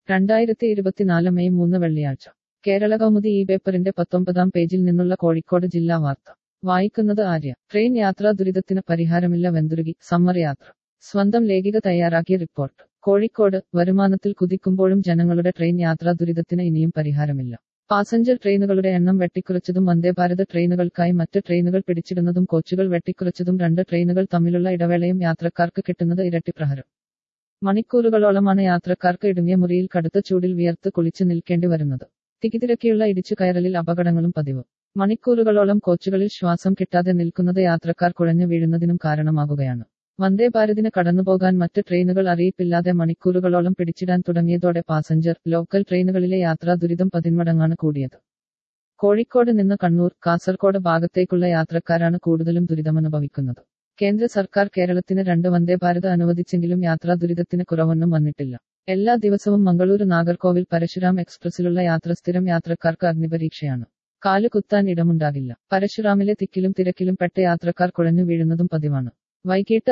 2024 May 3 വെള്ളിയാഴ്ച കേരള കൗമുദി ഈ പേപ്പറിന്റെ 19-ാം പേജിൽ നിന്നുള്ള കോഴിക്കോട് ജില്ലാ വാർത്ത വായിക്കുന്നത് ആര്യ. ട്രെയിൻ യാത്രാ ദുരിതത്തിന് പരിഹാരമില്ല, വെന്തുരുകി സമ്മർ യാത്ര. സ്വന്തം ലേഖിക തയ്യാറാക്കിയ റിപ്പോർട്ട്. കോഴിക്കോട്. വരുമാനത്തിൽ കുതിക്കുമ്പോഴും ജനങ്ങളുടെ ട്രെയിൻ യാത്രാ ദുരിതത്തിന് ഇനിയും പരിഹാരമില്ല. പാസഞ്ചർ ട്രെയിനുകളുടെ എണ്ണം വെട്ടിക്കുറച്ചതും വന്ദേഭാരത് ട്രെയിനുകൾക്കായി മറ്റ് ട്രെയിനുകൾ പിടിച്ചിടുന്നതും കോച്ചുകൾ വെട്ടിക്കുറച്ചതും രണ്ട് ട്രെയിനുകൾ തമ്മിലുള്ള ഇടവേളയും യാത്രക്കാർക്ക് കിട്ടുന്നത് ഇരട്ടി പ്രഹരം. മണിക്കൂറുകളോളമാണ് യാത്രക്കാർക്ക് ഇടുങ്ങിയ മുറിയിൽ കടുത്ത ചൂടിൽ വിയർത്ത് കുളിച്ച് നിൽക്കേണ്ടി വരുന്നത്. തിക്കിതിരക്കിയുള്ള ഇടിച്ചുകയറലിൽ അപകടങ്ങളും പതിവ്. മണിക്കൂറുകളോളം കോച്ചുകളിൽ ശ്വാസം കിട്ടാതെ നിൽക്കുന്നത് യാത്രക്കാർ കുഴഞ്ഞു വീഴുന്നതിനും കാരണമാകുകയാണ്. വന്ദേഭാരതിന് കടന്നുപോകാൻ മറ്റ് ട്രെയിനുകൾ അറിയിപ്പില്ലാതെ മണിക്കൂറുകളോളം പിടിച്ചിടാൻ തുടങ്ങിയതോടെ പാസഞ്ചർ, ലോക്കൽ ട്രെയിനുകളിലെ യാത്രാ ദുരിതം 10 മടങ്ങാണ് കൂടിയത്. കോഴിക്കോട് നിന്ന് കണ്ണൂർ, കാസർകോട് ഭാഗത്തേക്കുള്ള യാത്രക്കാരാണ് കൂടുതലും ദുരിതമനുഭവിക്കുന്നത്. കേന്ദ്ര സർക്കാർ കേരളത്തിന് 2 വന്ദേഭാരത് അനുവദിച്ചെങ്കിലും യാത്രാ ദുരിതത്തിന് കുറവൊന്നും വന്നിട്ടില്ല. എല്ലാ ദിവസവും മംഗളൂരു നാഗർകോവിൽ പരശുരാം എക്സ്പ്രസിലുള്ള യാത്ര സ്ഥിരം യാത്രക്കാർക്ക് അഗ്നിപരീക്ഷയാണ്. കാല് കുത്താൻ ഇടമുണ്ടാകില്ല. പരശുറാമിലെ തിക്കിലും തിരക്കിലും പെട്ട യാത്രക്കാർ കുഴഞ്ഞു വീഴുന്നതും പതിവാണ്. വൈകിട്ട്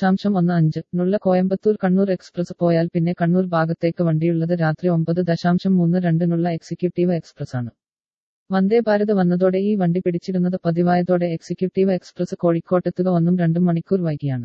6:15 കോയമ്പത്തൂർ കണ്ണൂർ എക്സ്പ്രസ് പോയാൽ പിന്നെ കണ്ണൂർ ഭാഗത്തേക്ക് വണ്ടിയുള്ളത് രാത്രി 9:32 എക്സിക്യൂട്ടീവ് എക്സ്പ്രസ് ആണ്. വന്ദേഭാരത് വന്നതോടെ ഈ വണ്ടി പിടിച്ചിടുന്നത് പതിവായതോടെ എക്സിക്യൂട്ടീവ് എക്സ്പ്രസ് കോഴിക്കോട്ടെത്തുക 1-2 മണിക്കൂർ വൈകിയാണ്.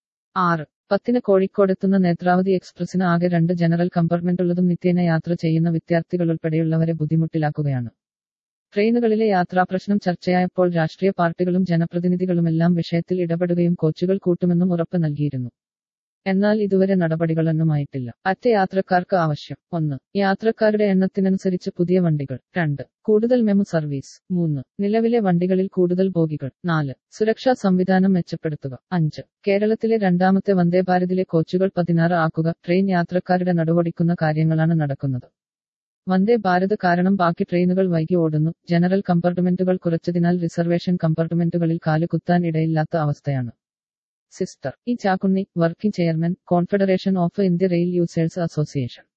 6:10 കോഴിക്കോടെത്തുന്ന നേത്രാവതി എക്സ്പ്രസിന് ആകെ 2 ജനറൽ കമ്പാർട്ട്മെന്റുള്ളതും നിത്യേന യാത്ര ചെയ്യുന്ന വിദ്യാർത്ഥികളുൾപ്പെടെയുള്ളവരെ ബുദ്ധിമുട്ടിലാക്കുകയാണ്. ട്രെയിനുകളിലെ യാത്രാപ്രശ്നം ചർച്ചയായപ്പോൾ രാഷ്ട്രീയ പാർട്ടികളും ജനപ്രതിനിധികളുമെല്ലാം വിഷയത്തിൽ ഇടപെടുകയും കോച്ചുകൾ കൂട്ടുമെന്നും ഉറപ്പ് നൽകിയിരുന്നു. എന്നാൽ ഇതുവരെ നടപടികളൊന്നുമായിട്ടില്ല. അറ്റ യാത്രക്കാർക്ക് ആവശ്യം: 1. യാത്രക്കാരുടെ എണ്ണത്തിനനുസരിച്ച് പുതിയ വണ്ടികൾ. 2. കൂടുതൽ മെമു സർവീസ്. 3. നിലവിലെ വണ്ടികളിൽ കൂടുതൽ ബോഗികൾ. 4. സുരക്ഷാ സംവിധാനം മെച്ചപ്പെടുത്തുക. 5. കേരളത്തിലെ രണ്ടാമത്തെ വന്ദേഭാരതിലെ കോച്ചുകൾ 16 ആക്കുക. ട്രെയിൻ യാത്രക്കാരുടെ നടുവൊടിക്കുന്ന കാര്യങ്ങളാണ് നടക്കുന്നത്. വന്ദേ ഭാരത് കാരണം ബാക്കി ട്രെയിനുകൾ വൈകി ഓടുന്നു. ജനറൽ കമ്പാർട്ട്മെന്റുകൾ കുറച്ചതിനാൽ റിസർവേഷൻ കമ്പാർട്ട്മെന്റുകളിൽ കാല് കുത്താൻ ഇടയില്ലാത്ത അവസ്ഥയാണ്. Sister E Chakkunni, working chairman, confederation of India rail users association.